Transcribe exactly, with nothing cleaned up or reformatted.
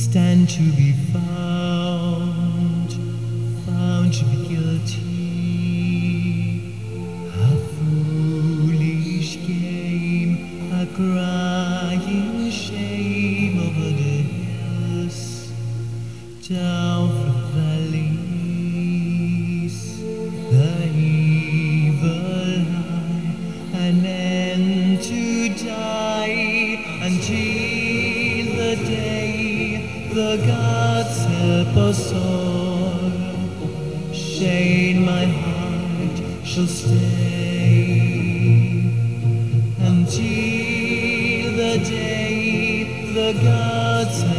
stand to be found, found to be guilty. A foolish game, a crying shame over the hills, down from valleys. The evil lie, an end to die until the day the gods help us all. Shade my heart shall stay until the day the gods help